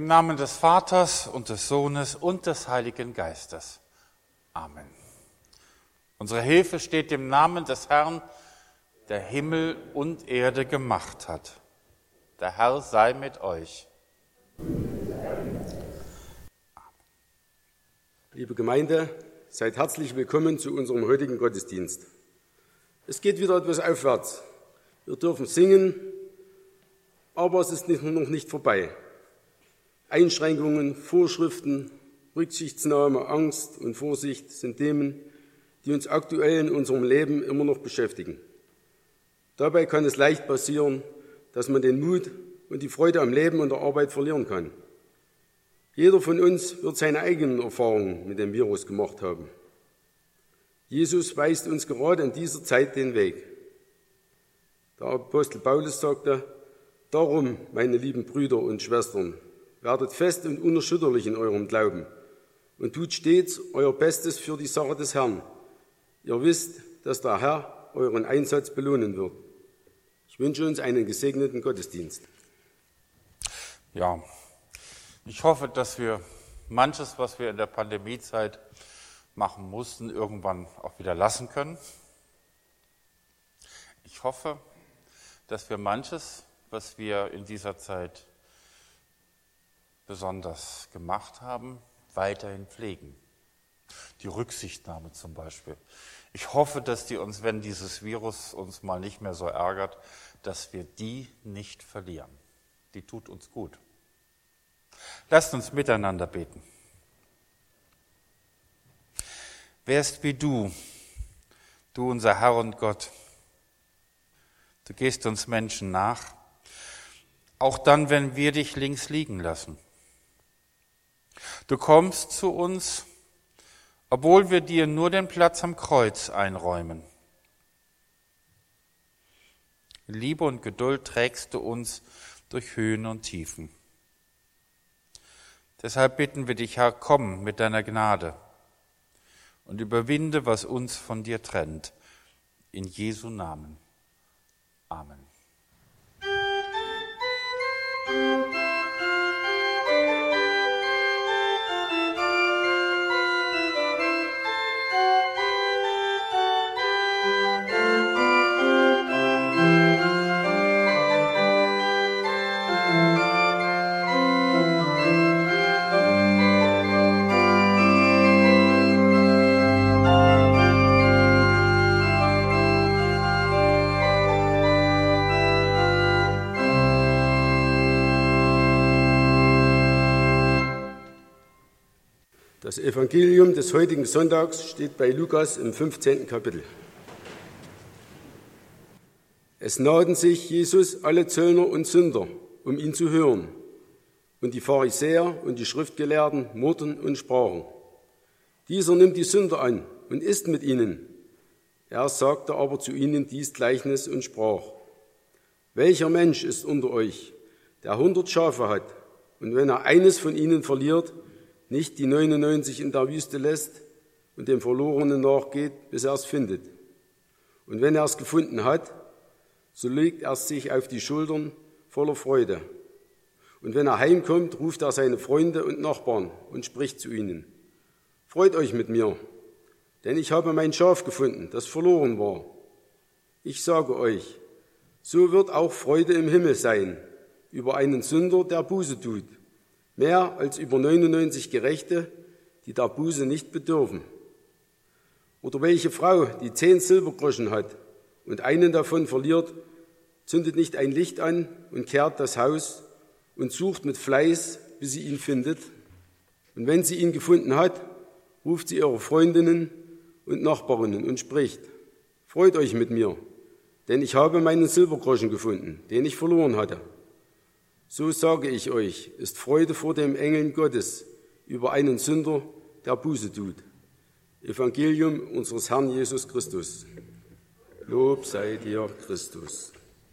Namen des Vaters und des Sohnes und des Heiligen Geistes. Amen. Unsere Hilfe steht im Namen des Herrn, der Himmel und Erde gemacht hat. Der Herr sei mit euch. Liebe Gemeinde, seid herzlich willkommen zu unserem heutigen Gottesdienst. Es geht wieder etwas aufwärts. Wir dürfen singen, aber es ist noch nicht vorbei. Einschränkungen, Vorschriften, Rücksichtnahme, Angst und Vorsicht sind Themen, die uns aktuell in unserem Leben immer noch beschäftigen. Dabei kann es leicht passieren, dass man den Mut und die Freude am Leben und der Arbeit verlieren kann. Jeder von uns wird seine eigenen Erfahrungen mit dem Virus gemacht haben. Jesus weist uns gerade in dieser Zeit den Weg. Der Apostel Paulus sagte: Darum, meine lieben Brüder und Schwestern, werdet fest und unerschütterlich in eurem Glauben und tut stets euer Bestes für die Sache des Herrn. Ihr wisst, dass der Herr euren Einsatz belohnen wird. Ich wünsche uns einen gesegneten Gottesdienst. Ja, ich hoffe, dass wir manches, was wir in der Pandemiezeit machen mussten, irgendwann auch wieder lassen können. Ich hoffe, dass wir manches, was wir in dieser Zeit besonders gemacht haben, weiterhin pflegen. Die Rücksichtnahme zum Beispiel. Ich hoffe, dass die uns, wenn dieses Virus uns mal nicht mehr so ärgert, dass wir die nicht verlieren. Die tut uns gut. Lasst uns miteinander beten. Wer ist wie du unser Herr und Gott? Du gehst uns Menschen nach, auch dann, wenn wir dich links liegen lassen. Du kommst zu uns, obwohl wir dir nur den Platz am Kreuz einräumen. In Liebe und Geduld trägst du uns durch Höhen und Tiefen. Deshalb bitten wir dich, Herr, komm mit deiner Gnade und überwinde, was uns von dir trennt. In Jesu Namen. Amen. Das Evangelium des heutigen Sonntags steht bei Lukas im 15. Kapitel. Es nahten sich Jesus alle Zöllner und Sünder, um ihn zu hören. Und die Pharisäer und die Schriftgelehrten murrten und sprachen: Dieser nimmt die Sünder an und isst mit ihnen. Er sagte aber zu ihnen dies Gleichnis und sprach: Welcher Mensch ist unter euch, der 100 Schafe hat, und wenn er eines von ihnen verliert, nicht die 99 in der Wüste lässt und dem Verlorenen nachgeht, bis er es findet. Und wenn er es gefunden hat, so legt er sich auf die Schultern voller Freude. Und wenn er heimkommt, ruft er seine Freunde und Nachbarn und spricht zu ihnen: Freut euch mit mir, denn ich habe mein Schaf gefunden, das verloren war. Ich sage euch, so wird auch Freude im Himmel sein über einen Sünder, der Buße tut, mehr als über 99 Gerechte, die der Buße nicht bedürfen. Oder welche Frau, die 10 Silbergroschen hat und einen davon verliert, zündet nicht ein Licht an und kehrt das Haus und sucht mit Fleiß, bis sie ihn findet. Und wenn sie ihn gefunden hat, ruft sie ihre Freundinnen und Nachbarinnen und spricht: Freut euch mit mir, denn ich habe meinen Silbergroschen gefunden, den ich verloren hatte. So sage ich euch, ist Freude vor den Engeln Gottes über einen Sünder, der Buße tut. Evangelium unseres Herrn Jesus Christus. Lob sei dir, Christus.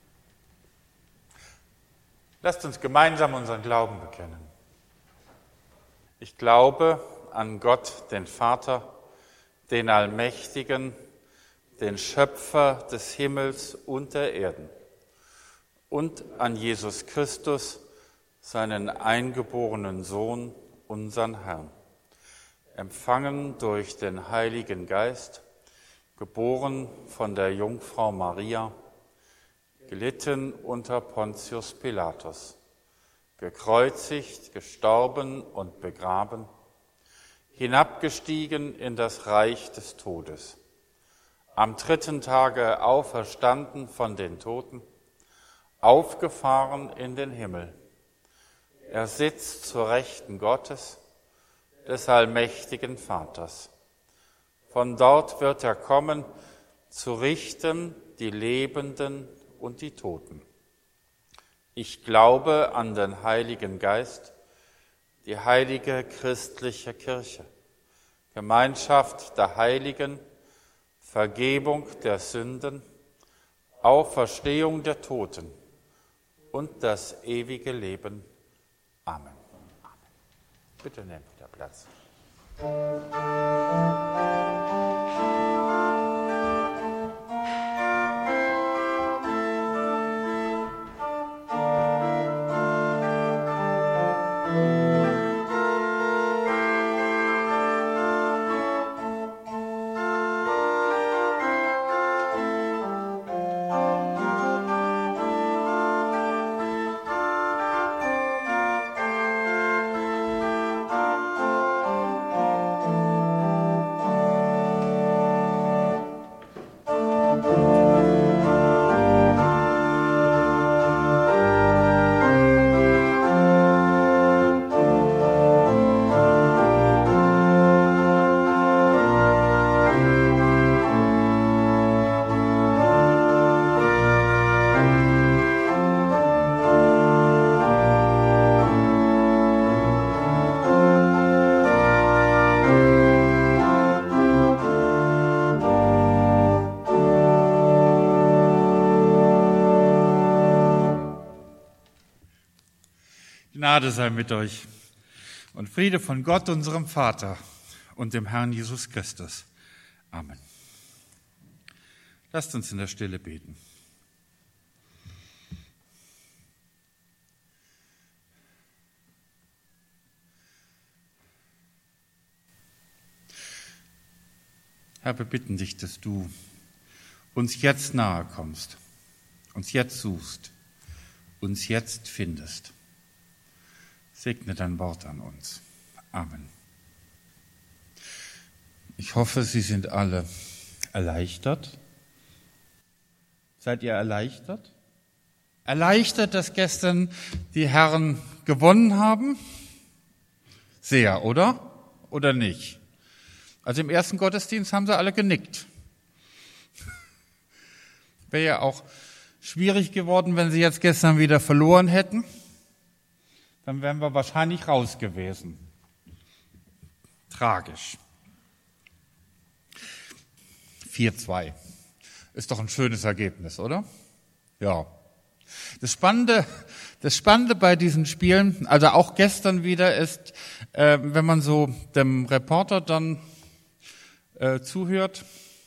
Lasst uns gemeinsam unseren Glauben bekennen. Ich glaube an Gott, den Vater, den Allmächtigen, den Schöpfer des Himmels und der Erden, und an Jesus Christus, seinen eingeborenen Sohn, unseren Herrn, empfangen durch den Heiligen Geist, geboren von der Jungfrau Maria, gelitten unter Pontius Pilatus, gekreuzigt, gestorben und begraben, hinabgestiegen in das Reich des Todes, am 3. Tage auferstanden von den Toten, aufgefahren in den Himmel. Er sitzt zur Rechten Gottes, des allmächtigen Vaters. Von dort wird er kommen, zu richten die Lebenden und die Toten. Ich glaube an den Heiligen Geist, die heilige christliche Kirche, Gemeinschaft der Heiligen, Vergebung der Sünden, Auferstehung der Toten und das ewige Leben. Amen. Bitte nehmt wieder Platz. Gnade sei mit euch und Friede von Gott, unserem Vater und dem Herrn Jesus Christus. Amen. Lasst uns in der Stille beten. Herr, wir bitten dich, dass du uns jetzt nahe kommst, uns jetzt suchst, uns jetzt findest. Segne dein Wort an uns. Amen. Ich hoffe, Sie sind alle erleichtert. Seid ihr erleichtert? Erleichtert, dass gestern die Herren gewonnen haben? Sehr, oder? Oder nicht? Also im ersten Gottesdienst haben sie alle genickt. Wäre ja auch schwierig geworden, wenn sie jetzt gestern wieder verloren hätten. Dann wären wir wahrscheinlich raus gewesen. Tragisch. 4-2. Ist doch ein schönes Ergebnis, oder? Ja. Das Spannende bei diesen Spielen, also auch gestern wieder, ist, wenn man so dem Reporter dann zuhört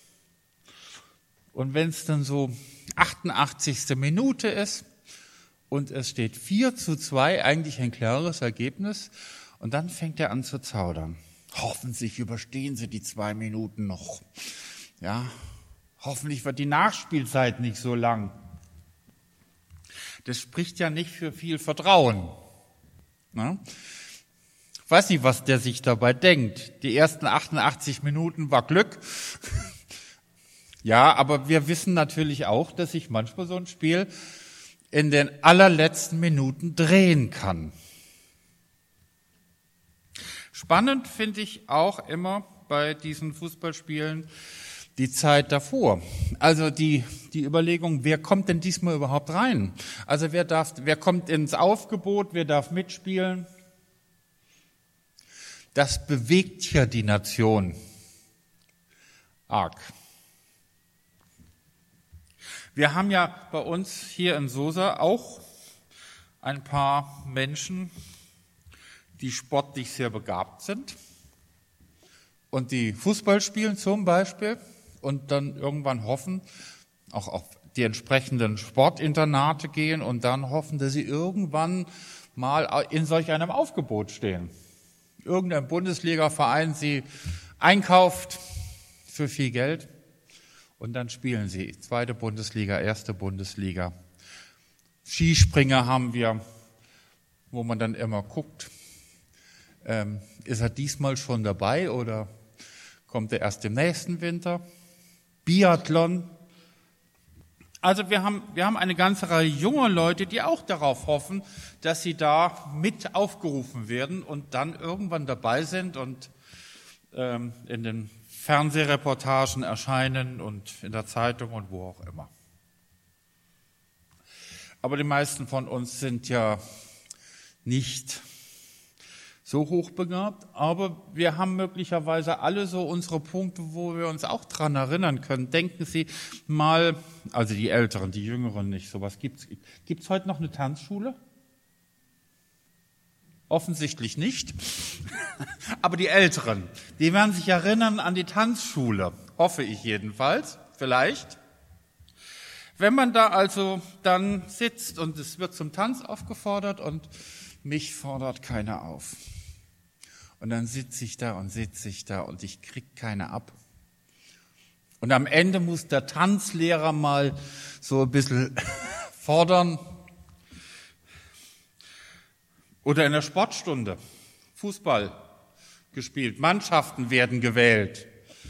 und wenn es dann so 88. Minute ist, und es steht 4-2, eigentlich ein klares Ergebnis. Und dann fängt er an zu zaudern. Hoffentlich überstehen sie die 2 Minuten noch. Ja, hoffentlich wird die Nachspielzeit nicht so lang. Das spricht ja nicht für viel Vertrauen. Ne? Ich weiß nicht, was der sich dabei denkt. Die ersten 88 Minuten war Glück. Ja, aber wir wissen natürlich auch, dass sich manchmal so ein Spiel in den allerletzten Minuten drehen kann. Spannend finde ich auch immer bei diesen Fußballspielen die Zeit davor. Also die Überlegung, wer kommt denn diesmal überhaupt rein? Also wer kommt ins Aufgebot, wer darf mitspielen? Das bewegt ja die Nation arg. Wir haben ja bei uns hier in Sosa auch ein paar Menschen, die sportlich sehr begabt sind und die Fußball spielen zum Beispiel und dann irgendwann hoffen, auch auf die entsprechenden Sportinternate gehen und dann hoffen, dass sie irgendwann mal in solch einem Aufgebot stehen. Irgendein Bundesliga-Verein sie einkauft für viel Geld und dann spielen sie. 2. Bundesliga, 1. Bundesliga. Skispringer haben wir, wo man dann immer guckt, ist er diesmal schon dabei oder kommt er erst im nächsten Winter? Biathlon. Also wir haben eine ganze Reihe junger Leute, die auch darauf hoffen, dass sie da mit aufgerufen werden und dann irgendwann dabei sind und in den Fernsehreportagen erscheinen und in der Zeitung und wo auch immer. Aber die meisten von uns sind ja nicht so hochbegabt, aber wir haben möglicherweise alle so unsere Punkte, wo wir uns auch dran erinnern können. Denken Sie mal, also die Älteren, die Jüngeren nicht, sowas gibt's. Gibt's heute noch eine Tanzschule? Offensichtlich nicht. Aber die Älteren, die werden sich erinnern an die Tanzschule, hoffe ich jedenfalls, vielleicht. Wenn man da also dann sitzt und es wird zum Tanz aufgefordert und mich fordert keiner auf. Und dann sitze ich da und ich krieg keine ab. Und am Ende muss der Tanzlehrer mal so ein bisschen fordern. Oder in der Sportstunde, Fußball gespielt, Mannschaften werden gewählt.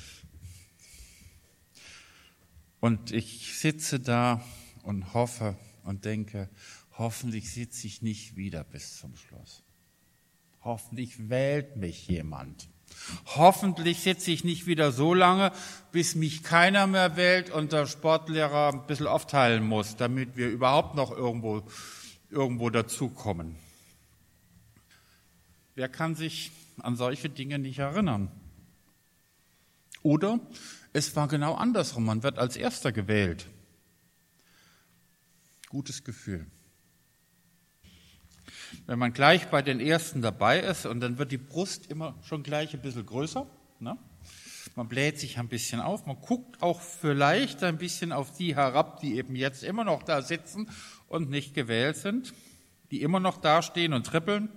Und ich sitze da und hoffe und denke, hoffentlich sitze ich nicht wieder bis zum Schluss. Hoffentlich wählt mich jemand. Hoffentlich sitze ich nicht wieder so lange, bis mich keiner mehr wählt und der Sportlehrer ein bisschen aufteilen muss, damit wir überhaupt noch irgendwo dazukommen. Wer kann sich an solche Dinge nicht erinnern? Oder es war genau andersrum, man wird als Erster gewählt. Gutes Gefühl. Wenn man gleich bei den Ersten dabei ist und dann wird die Brust immer schon gleich ein bisschen größer, ne? Man bläht sich ein bisschen auf, man guckt auch vielleicht ein bisschen auf die herab, die eben jetzt immer noch da sitzen und nicht gewählt sind, die immer noch dastehen und trippeln.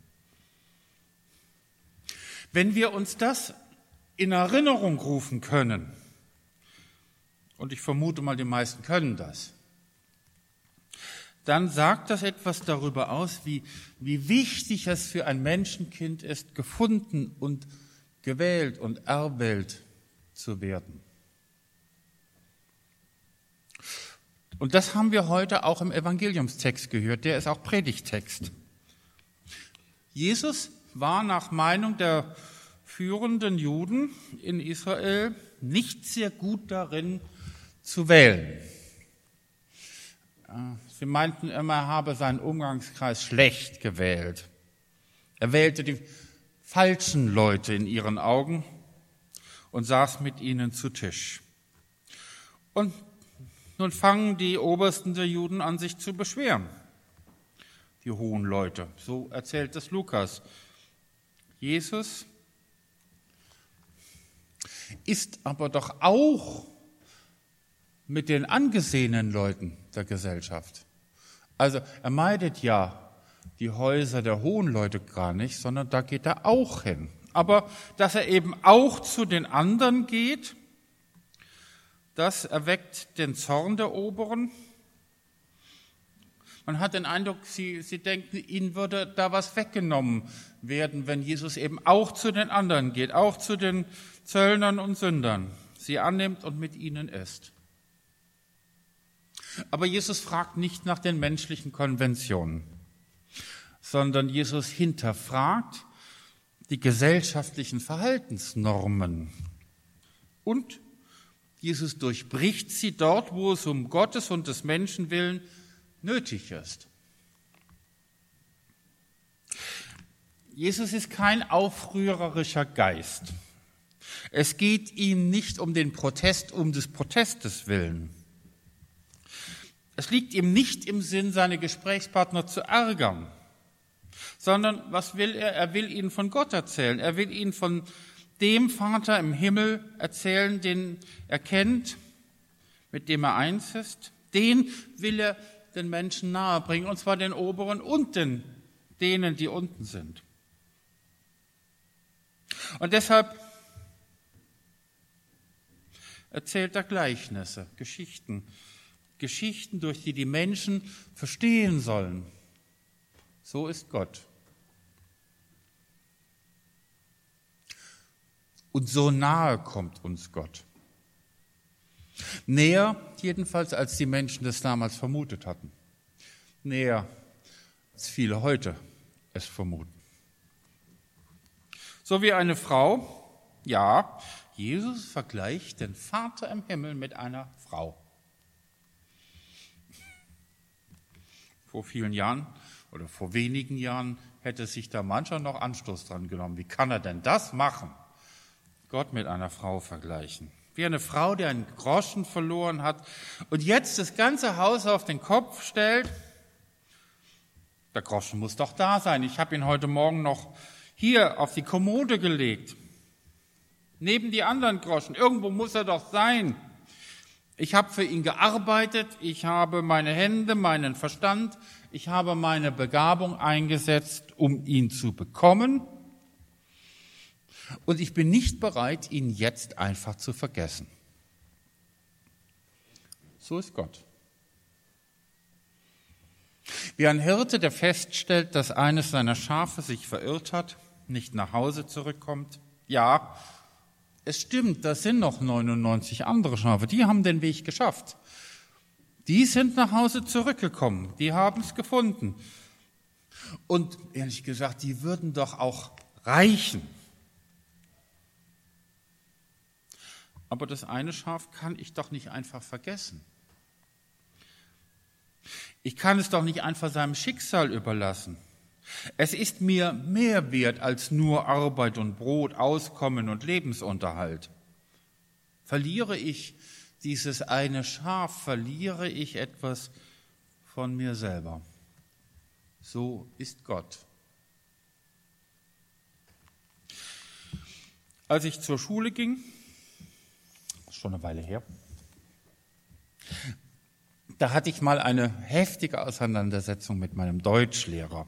Wenn wir uns das in Erinnerung rufen können, und ich vermute mal, die meisten können das, dann sagt das etwas darüber aus, wie wichtig es für ein Menschenkind ist, gefunden und gewählt und erwählt zu werden. Und das haben wir heute auch im Evangeliumstext gehört, der ist auch Predigttext. Jesus war nach Meinung der führenden Juden in Israel nicht sehr gut darin zu wählen. Sie meinten immer, er habe seinen Umgangskreis schlecht gewählt. Er wählte die falschen Leute in ihren Augen und saß mit ihnen zu Tisch. Und nun fangen die Obersten der Juden an, sich zu beschweren, die hohen Leute. So erzählt es Lukas. Jesus ist aber doch auch mit den angesehenen Leuten der Gesellschaft. Also er meidet ja die Häuser der hohen Leute gar nicht, sondern da geht er auch hin. Aber dass er eben auch zu den anderen geht, das erweckt den Zorn der Oberen. Man hat den Eindruck, sie denken, ihnen würde da was weggenommen werden, wenn Jesus eben auch zu den anderen geht, auch zu den Zöllnern und Sündern, sie annimmt und mit ihnen isst. Aber Jesus fragt nicht nach den menschlichen Konventionen, sondern Jesus hinterfragt die gesellschaftlichen Verhaltensnormen. Und Jesus durchbricht sie dort, wo es um Gottes und des Menschen willen nötig ist. Jesus ist kein aufrührerischer Geist. Es geht ihm nicht um den Protest um des Protestes willen. Es liegt ihm nicht im Sinn, seine Gesprächspartner zu ärgern, sondern was will er? Er will ihnen von Gott erzählen. Er will ihnen von dem Vater im Himmel erzählen, den er kennt, mit dem er eins ist. Den will er den Menschen nahebringen, und zwar den Oberen und den denen, die unten sind. Und deshalb erzählt er Gleichnisse, Geschichten, durch die die Menschen verstehen sollen. So ist Gott. Und so nahe kommt uns Gott. Näher jedenfalls, als die Menschen das damals vermutet hatten. Näher, als viele heute es vermuten. So wie eine Frau, ja, Jesus vergleicht den Vater im Himmel mit einer Frau. Vor vielen Jahren oder vor wenigen Jahren hätte sich da mancher noch Anstoß dran genommen. Wie kann er denn das machen? Gott mit einer Frau vergleichen. Wie eine Frau, die einen Groschen verloren hat und jetzt das ganze Haus auf den Kopf stellt. Der Groschen muss doch da sein. Ich habe ihn heute Morgen noch hier auf die Kommode gelegt. Neben die anderen Groschen. Irgendwo muss er doch sein. Ich habe für ihn gearbeitet. Ich habe meine Hände, meinen Verstand. Ich habe meine Begabung eingesetzt, um ihn zu bekommen. Und ich bin nicht bereit, ihn jetzt einfach zu vergessen. So ist Gott. Wie ein Hirte, der feststellt, dass eines seiner Schafe sich verirrt hat, nicht nach Hause zurückkommt. Ja, es stimmt, da sind noch 99 andere Schafe, die haben den Weg geschafft. Die sind nach Hause zurückgekommen, die haben es gefunden. Und ehrlich gesagt, die würden doch auch reichen. Aber das eine Schaf kann ich doch nicht einfach vergessen. Ich kann es doch nicht einfach seinem Schicksal überlassen. Es ist mir mehr wert als nur Arbeit und Brot, Auskommen und Lebensunterhalt. Verliere ich dieses eine Schaf, verliere ich etwas von mir selber. So ist Gott. Als ich zur Schule ging, schon eine Weile her, da hatte ich mal eine heftige Auseinandersetzung mit meinem Deutschlehrer.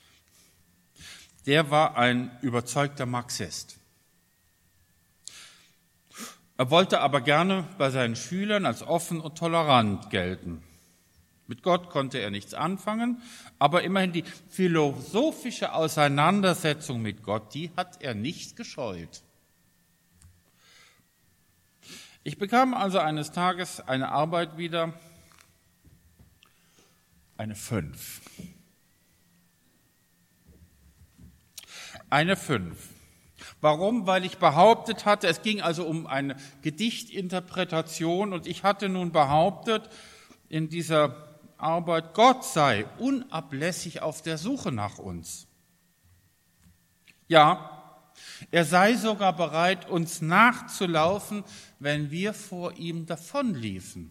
Der war ein überzeugter Marxist. Er wollte aber gerne bei seinen Schülern als offen und tolerant gelten. Mit Gott konnte er nichts anfangen, aber immerhin die philosophische Auseinandersetzung mit Gott, die hat er nicht gescheut. Ich bekam also eines Tages eine Arbeit wieder, eine 5. Eine 5. Warum? Weil ich behauptet hatte, es ging also um eine Gedichtinterpretation und ich hatte nun behauptet in dieser Arbeit, Gott sei unablässig auf der Suche nach uns. Ja, er sei sogar bereit, uns nachzulaufen, wenn wir vor ihm davonliefen.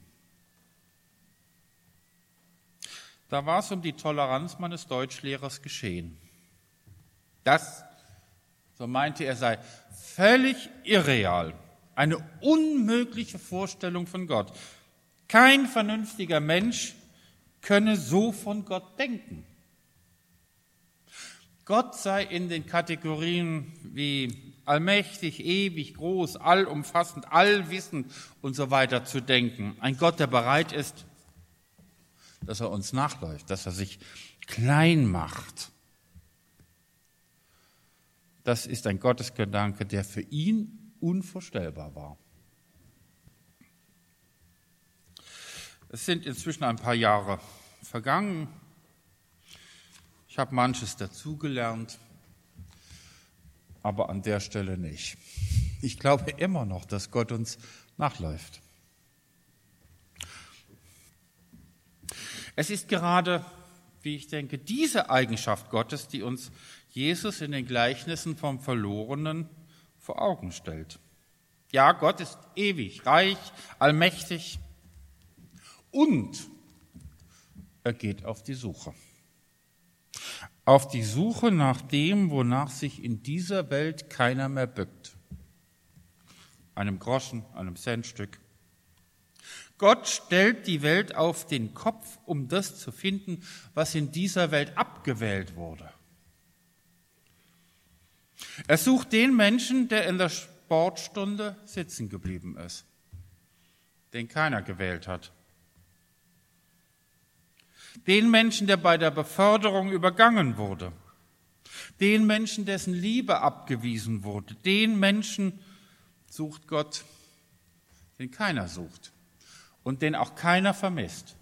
Da war es um die Toleranz meines Deutschlehrers geschehen. Das, so meinte er, sei völlig irreal, eine unmögliche Vorstellung von Gott. Kein vernünftiger Mensch könne so von Gott denken. Gott sei in den Kategorien wie allmächtig, ewig, groß, allumfassend, allwissend und so weiter zu denken. Ein Gott, der bereit ist, dass er uns nachläuft, dass er sich klein macht. Das ist ein Gottesgedanke, der für ihn unvorstellbar war. Es sind inzwischen ein paar Jahre vergangen. Ich habe manches dazugelernt, aber an der Stelle nicht. Ich glaube immer noch, dass Gott uns nachläuft. Es ist gerade, wie ich denke, diese Eigenschaft Gottes, die uns Jesus in den Gleichnissen vom Verlorenen vor Augen stellt. Ja, Gott ist ewig, reich, allmächtig und er geht auf die Suche. Auf die Suche nach dem, wonach sich in dieser Welt keiner mehr bückt. Einem Groschen, einem Centstück. Gott stellt die Welt auf den Kopf, um das zu finden, was in dieser Welt abgewählt wurde. Er sucht den Menschen, der in der Sportstunde sitzen geblieben ist, den keiner gewählt hat. Den Menschen, der bei der Beförderung übergangen wurde. Den Menschen, dessen Liebe abgewiesen wurde. Den Menschen sucht Gott, den keiner sucht und den auch keiner vermisst.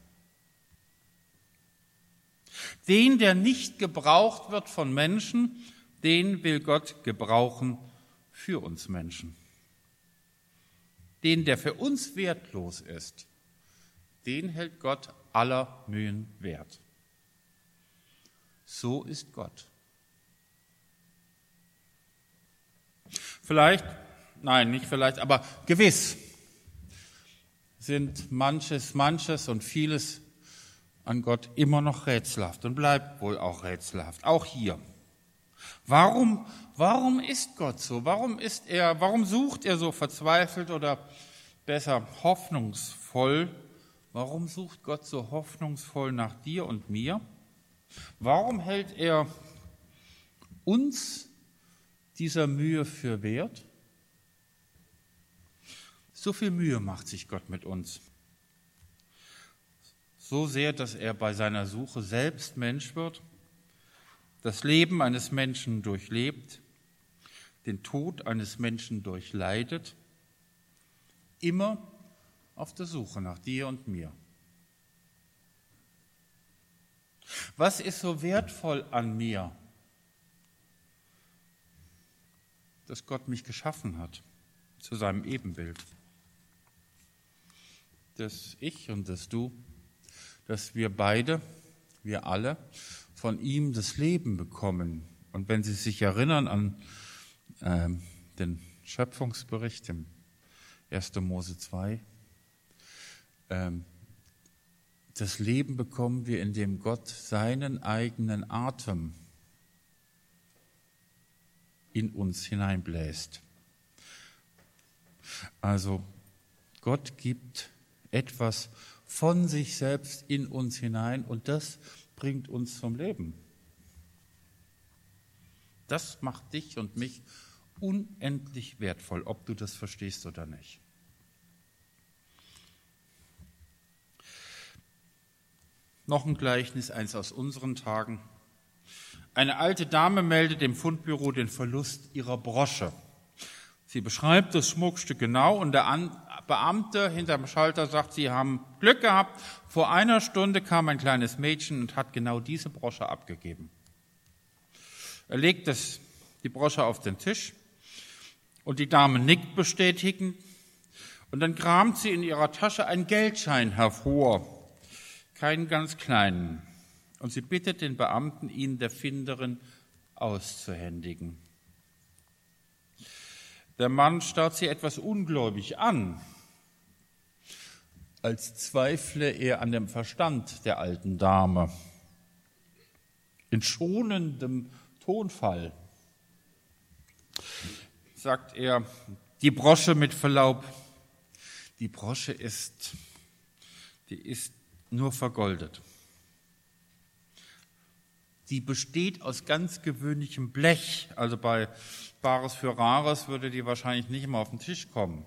Den, der nicht gebraucht wird von Menschen, den will Gott gebrauchen für uns Menschen. Den, der für uns wertlos ist, den hält Gott aller Mühen wert. So ist Gott. Vielleicht, nein, nicht vielleicht, aber gewiss sind manches und vieles an Gott immer noch rätselhaft und bleibt wohl auch rätselhaft, auch hier. Warum ist Gott so? Warum sucht er so verzweifelt oder besser hoffnungsvoll? Warum sucht Gott so hoffnungsvoll nach dir und mir? Warum hält er uns dieser Mühe für wert? So viel Mühe macht sich Gott mit uns. So sehr, dass er bei seiner Suche selbst Mensch wird, das Leben eines Menschen durchlebt, den Tod eines Menschen durchleidet, immer auf der Suche nach dir und mir. Was ist so wertvoll an mir, dass Gott mich geschaffen hat zu seinem Ebenbild? Dass ich und dass du, dass wir beide, wir alle, von ihm das Leben bekommen. Und wenn Sie sich erinnern an den Schöpfungsbericht im 1. Mose 2, das Leben bekommen wir, indem Gott seinen eigenen Atem in uns hineinbläst. Also Gott gibt etwas von sich selbst in uns hinein und das bringt uns zum Leben. Das macht dich und mich unendlich wertvoll, ob du das verstehst oder nicht. Noch ein Gleichnis, eins aus unseren Tagen. Eine alte Dame meldet dem Fundbüro den Verlust ihrer Brosche. Sie beschreibt das Schmuckstück genau und der Beamte hinterm Schalter sagt, Sie haben Glück gehabt. Vor einer Stunde kam ein kleines Mädchen und hat genau diese Brosche abgegeben. Er legt die Brosche auf den Tisch und die Dame nickt bestätigend und dann kramt sie in ihrer Tasche einen Geldschein hervor, keinen ganz kleinen. Und sie bittet den Beamten, ihn der Finderin auszuhändigen. Der Mann starrt sie etwas ungläubig an, als zweifle er an dem Verstand der alten Dame. In schonendem Tonfall sagt er, die Brosche mit Verlaub, die Brosche ist nur vergoldet. Die besteht aus ganz gewöhnlichem Blech, also bei Bares für Rares würde die wahrscheinlich nicht immer auf den Tisch kommen.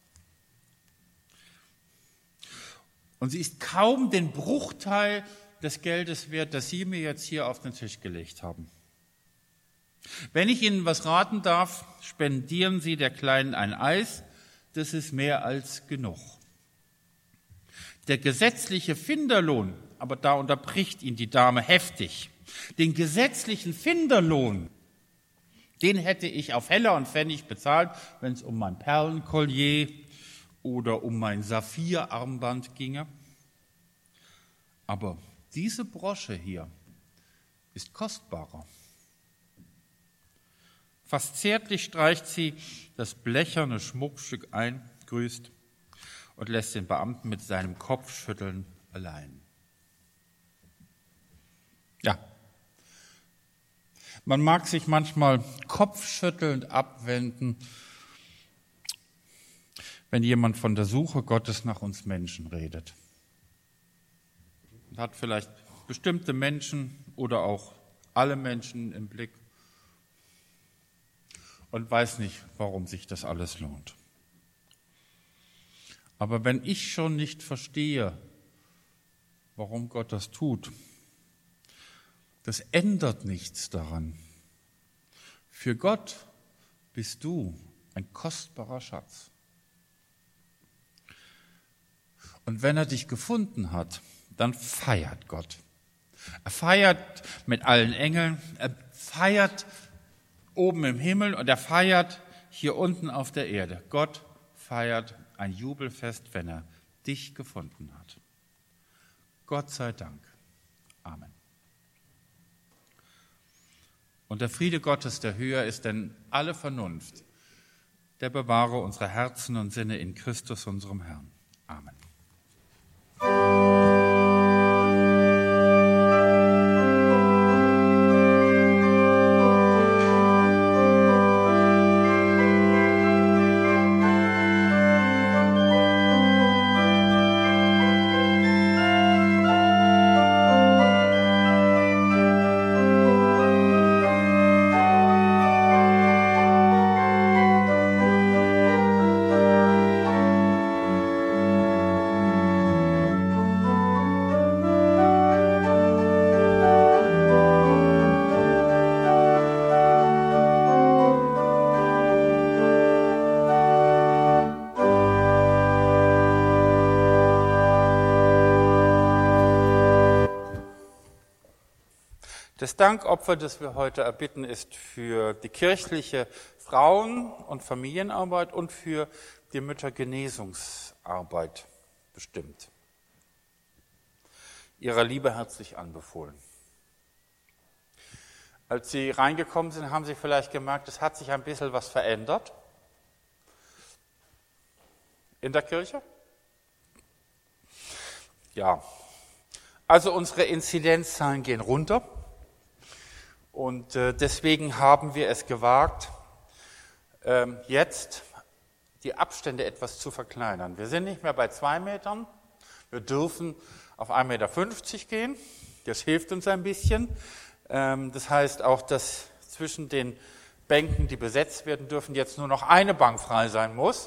Und sie ist kaum den Bruchteil des Geldes wert, das Sie mir jetzt hier auf den Tisch gelegt haben. Wenn ich Ihnen was raten darf, spendieren Sie der Kleinen ein Eis, das ist mehr als genug. Der gesetzliche Finderlohn, aber da unterbricht ihn die Dame heftig, den gesetzlichen Finderlohn, den hätte ich auf Heller und Pfennig bezahlt, wenn es um mein Perlenkollier oder um mein Saphirarmband ginge. Aber diese Brosche hier ist kostbarer. Fast zärtlich streicht sie das blecherne Schmuckstück ein, grüßt und lässt den Beamten mit seinem Kopfschütteln allein. Ja, man mag sich manchmal kopfschüttelnd abwenden, wenn jemand von der Suche Gottes nach uns Menschen redet. Man hat vielleicht bestimmte Menschen oder auch alle Menschen im Blick. und weiß nicht, warum sich das alles lohnt. Aber wenn ich schon nicht verstehe, warum Gott das tut, das ändert nichts daran. Für Gott bist du ein kostbarer Schatz. Und wenn er dich gefunden hat, dann feiert Gott. Er feiert mit allen Engeln, er feiert oben im Himmel und er feiert hier unten auf der Erde. Gott feiert ein Jubelfest, wenn er dich gefunden hat. Gott sei Dank. Amen. Und der Friede Gottes, der höher ist denn alle Vernunft, der bewahre unsere Herzen und Sinne in Christus, unserem Herrn. Amen. Das Dankopfer, das wir heute erbitten, ist für die kirchliche Frauen- und Familienarbeit und für die Müttergenesungsarbeit bestimmt. Ihrer Liebe herzlich anbefohlen. Als Sie reingekommen sind, haben Sie vielleicht gemerkt, es hat sich ein bisschen was verändert in der Kirche. Ja, also unsere Inzidenzzahlen gehen runter. Und deswegen haben wir es gewagt, jetzt die Abstände etwas zu verkleinern. Wir sind nicht mehr bei 2 Metern, wir dürfen auf 1,50 Meter gehen, das hilft uns ein bisschen. Das heißt auch, dass zwischen den Bänken, die besetzt werden dürfen, jetzt nur noch eine Bank frei sein muss,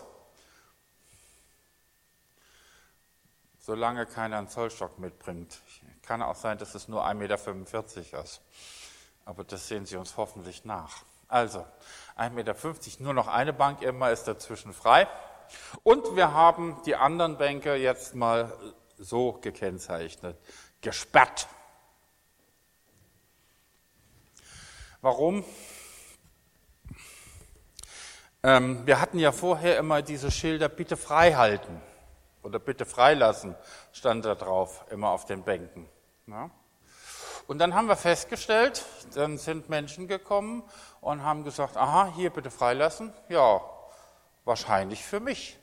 solange keiner einen Zollstock mitbringt. Kann auch sein, dass es nur 1,45 Meter ist. Aber das sehen Sie uns hoffentlich nach. Also 1,50 Meter, nur noch eine Bank immer ist dazwischen frei. Und wir haben die anderen Bänke jetzt mal so gekennzeichnet, gesperrt. Warum? Wir hatten ja vorher immer diese Schilder, bitte frei halten oder bitte freilassen, stand da drauf, immer auf den Bänken. Ja? Und dann haben wir festgestellt, dann sind Menschen gekommen und haben gesagt, aha, hier bitte freilassen. Ja, wahrscheinlich für mich.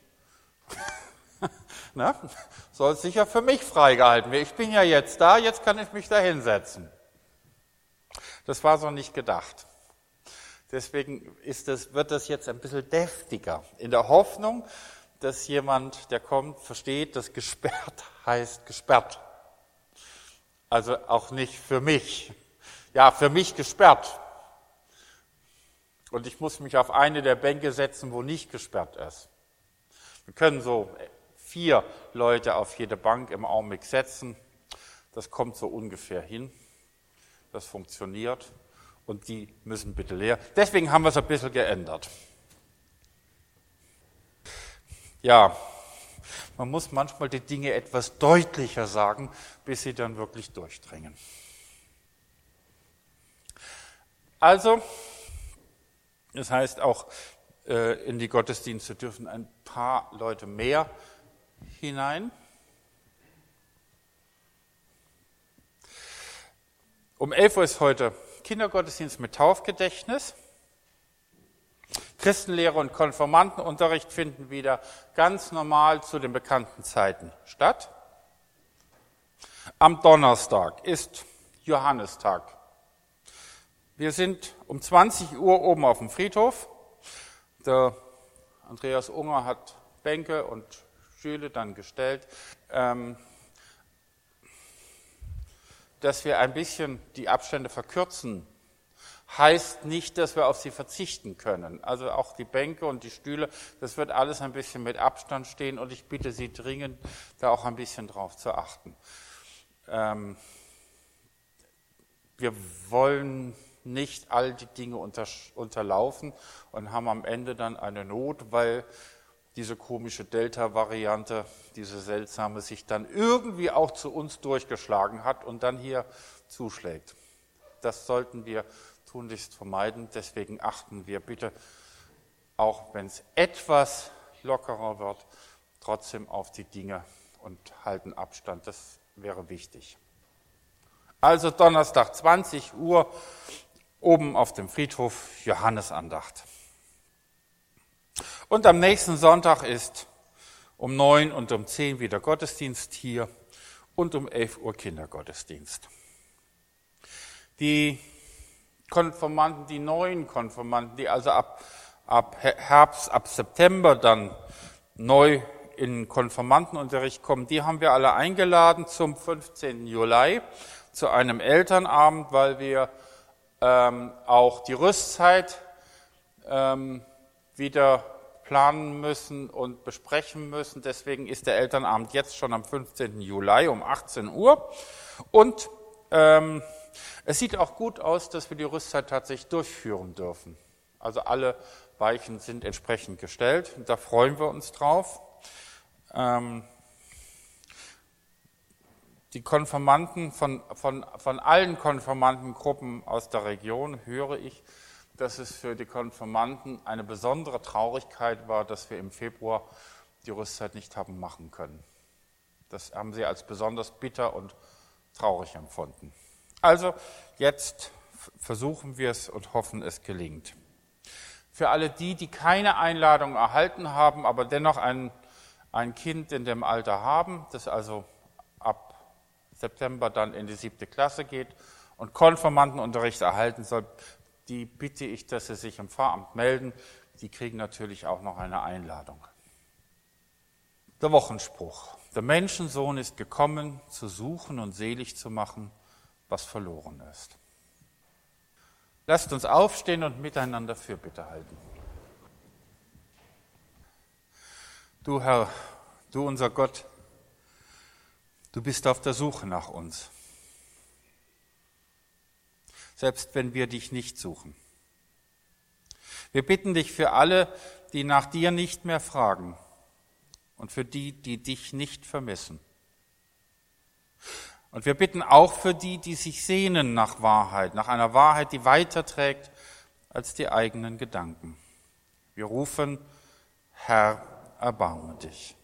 Na, soll sicher für mich freigehalten werden. Ich bin ja jetzt da, jetzt kann ich mich da hinsetzen. Das war so nicht gedacht. Deswegen wird das jetzt ein bisschen deftiger, in der Hoffnung, dass jemand, der kommt, versteht, dass gesperrt heißt gesperrt. Also auch nicht für mich. Ja, für mich gesperrt. Und ich muss mich auf eine der Bänke setzen, wo nicht gesperrt ist. Wir können so 4 Leute auf jede Bank im Augenblick setzen. Das kommt so ungefähr hin. Das funktioniert. Und die müssen bitte leer. Deswegen haben wir es ein bisschen geändert. Ja, man muss manchmal die Dinge etwas deutlicher sagen, bis sie dann wirklich durchdringen. Also, das heißt auch, in die Gottesdienste dürfen ein paar Leute mehr hinein. Um 11 Uhr ist heute Kindergottesdienst mit Taufgedächtnis. Christenlehre und Konfirmandenunterricht finden wieder ganz normal zu den bekannten Zeiten statt. Am Donnerstag ist Johannistag. Wir sind um 20 Uhr oben auf dem Friedhof. Der Andreas Unger hat Bänke und Stühle dann gestellt, dass wir ein bisschen die Abstände verkürzen, heißt nicht, dass wir auf sie verzichten können. Also auch die Bänke und die Stühle, das wird alles ein bisschen mit Abstand stehen und ich bitte Sie dringend, da auch ein bisschen drauf zu achten. Wir wollen nicht all die Dinge unterlaufen und haben am Ende dann eine Not, weil diese komische Delta-Variante, diese seltsame, sich dann irgendwie auch zu uns durchgeschlagen hat und dann hier zuschlägt. Das sollten wir tunlichst vermeiden. Deswegen achten wir bitte, auch wenn es etwas lockerer wird, trotzdem auf die Dinge und halten Abstand. Das wäre wichtig. Also Donnerstag 20 Uhr oben auf dem Friedhof Johannesandacht. Und am nächsten Sonntag ist um 9 und um 10 wieder Gottesdienst hier und um 11 Uhr Kindergottesdienst. Die Konfirmanden, die neuen Konfirmanden, die also ab Herbst, ab September dann neu in Konfirmandenunterricht kommen, die haben wir alle eingeladen zum 15. Juli zu einem Elternabend, weil wir auch die Rüstzeit wieder planen müssen und besprechen müssen. Deswegen ist der Elternabend jetzt schon am 15. Juli um 18 Uhr. Und es sieht auch gut aus, dass wir die Rüstzeit tatsächlich durchführen dürfen. Also alle Weichen sind entsprechend gestellt. Da freuen wir uns drauf. Die Konfirmanden von allen Konfirmandengruppen aus der Region höre ich, dass es für die Konfirmanden eine besondere Traurigkeit war, dass wir im Februar die Rüstzeit nicht haben machen können. Das haben sie als besonders bitter und traurig empfunden. Also jetzt versuchen wir es und hoffen, es gelingt. Für alle die keine Einladung erhalten haben, aber dennoch ein Kind in dem Alter haben, das also ab September dann in die 7. Klasse geht und Konfirmandenunterricht erhalten soll, die bitte ich, dass sie sich im Pfarramt melden. Die kriegen natürlich auch noch eine Einladung. Der Wochenspruch. Der Menschensohn ist gekommen, zu suchen und selig zu machen, was verloren ist. Lasst uns aufstehen und miteinander Fürbitte halten. Du Herr, du unser Gott, du bist auf der Suche nach uns, selbst wenn wir dich nicht suchen. Wir bitten dich für alle, die nach dir nicht mehr fragen und für die, die dich nicht vermissen. Und wir bitten auch für die, die sich sehnen nach Wahrheit, nach einer Wahrheit, die weiterträgt als die eigenen Gedanken. Wir rufen, Herr, erbarme dich.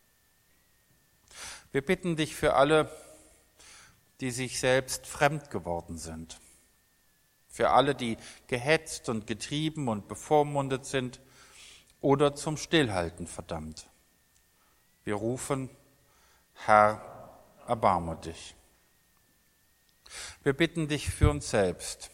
Wir bitten dich für alle, die sich selbst fremd geworden sind. Für alle, die gehetzt und getrieben und bevormundet sind oder zum Stillhalten verdammt. Wir rufen, Herr, erbarme dich. Wir bitten dich für uns selbst.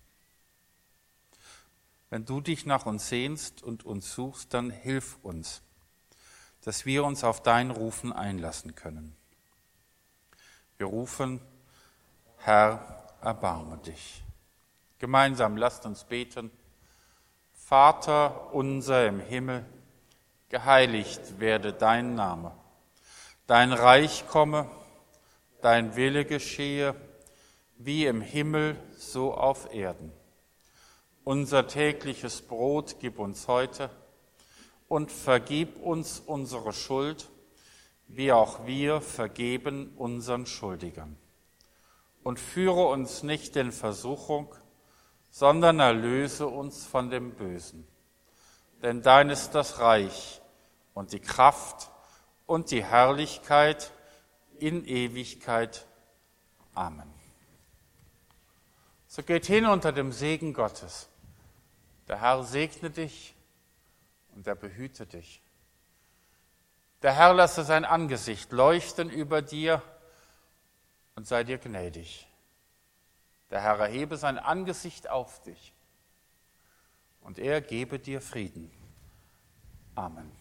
Wenn du dich nach uns sehnst und uns suchst, dann hilf uns, dass wir uns auf dein Rufen einlassen können. Wir rufen, Herr, erbarme dich. Gemeinsam lasst uns beten. Vater unser im Himmel, geheiligt werde dein Name. Dein Reich komme, dein Wille geschehe, wie im Himmel, so auf Erden. Unser tägliches Brot gib uns heute und vergib uns unsere Schuld, wie auch wir vergeben unseren Schuldigern. Und führe uns nicht in Versuchung, sondern erlöse uns von dem Bösen. Denn dein ist das Reich und die Kraft und die Herrlichkeit in Ewigkeit. Amen. So geht hin unter dem Segen Gottes. Der Herr segne dich und er behüte dich. Der Herr lasse sein Angesicht leuchten über dir und sei dir gnädig. Der Herr erhebe sein Angesicht auf dich und er gebe dir Frieden. Amen.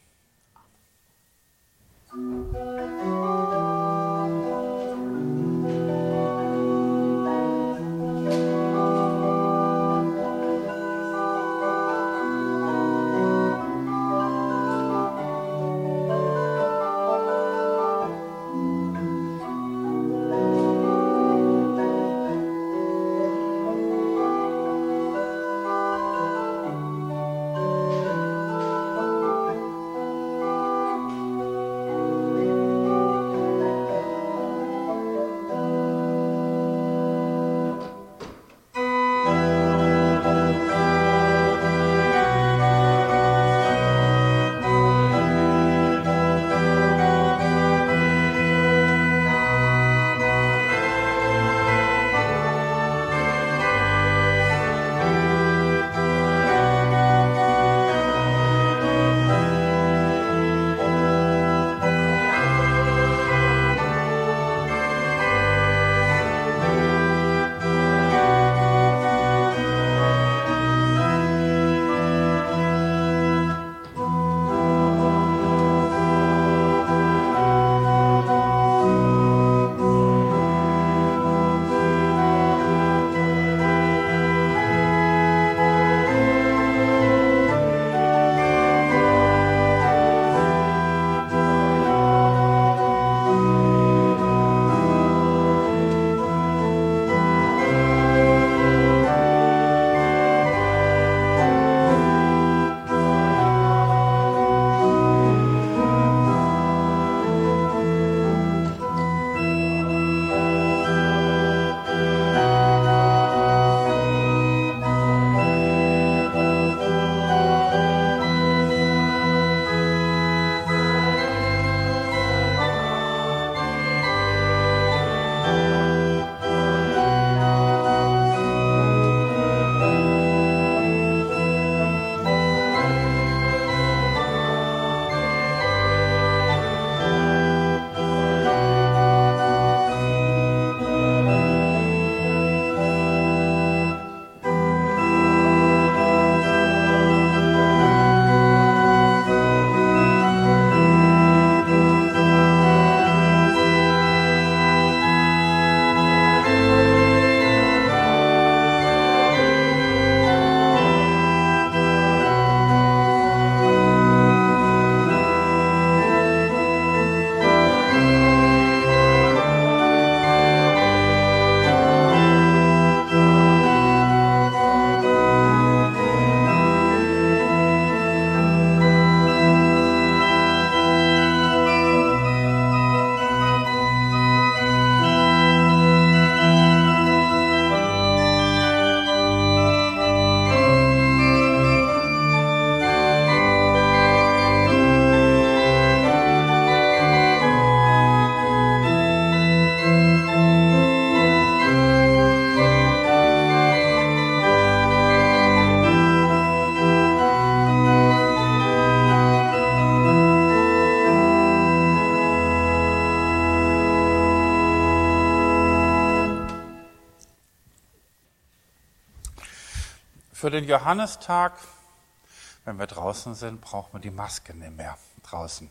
Für den Johannistag, wenn wir draußen sind, brauchen wir die Maske nicht mehr draußen.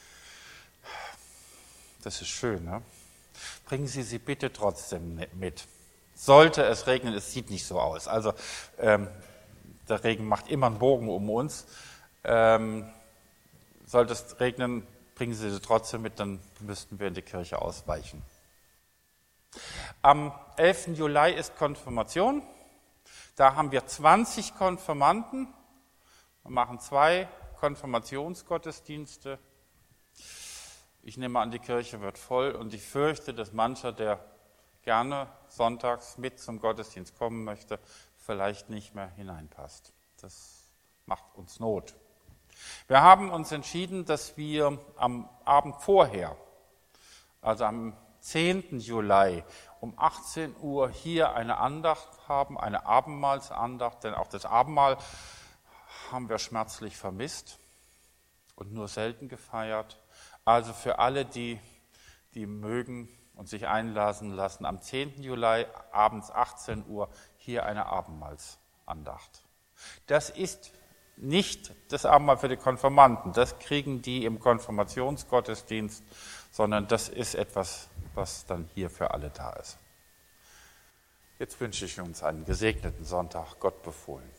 Das ist schön, ne? Bringen Sie sie bitte trotzdem mit. Sollte es regnen, es sieht nicht so aus. Also der Regen macht immer einen Bogen um uns. Sollte es regnen, bringen Sie sie trotzdem mit, dann müssten wir in die Kirche ausweichen. Am 11. Juli ist Konfirmation. Da haben wir 20 Konfirmanden. Wir machen 2 Konfirmationsgottesdienste. Ich nehme an, die Kirche wird voll und ich fürchte, dass mancher, der gerne sonntags mit zum Gottesdienst kommen möchte, vielleicht nicht mehr hineinpasst. Das macht uns Not. Wir haben uns entschieden, dass wir am Abend vorher, also am 10. Juli um 18 Uhr hier eine Andacht haben, eine Abendmahlsandacht, denn auch das Abendmahl haben wir schmerzlich vermisst und nur selten gefeiert. Also für alle, die mögen und sich einlassen lassen, am 10. Juli abends 18 Uhr hier eine Abendmahlsandacht. Das ist nicht das Abendmahl für die Konfirmanden, das kriegen die im Konfirmationsgottesdienst, sondern das ist etwas, was dann hier für alle da ist. Jetzt wünsche ich uns einen gesegneten Sonntag, Gott befohlen.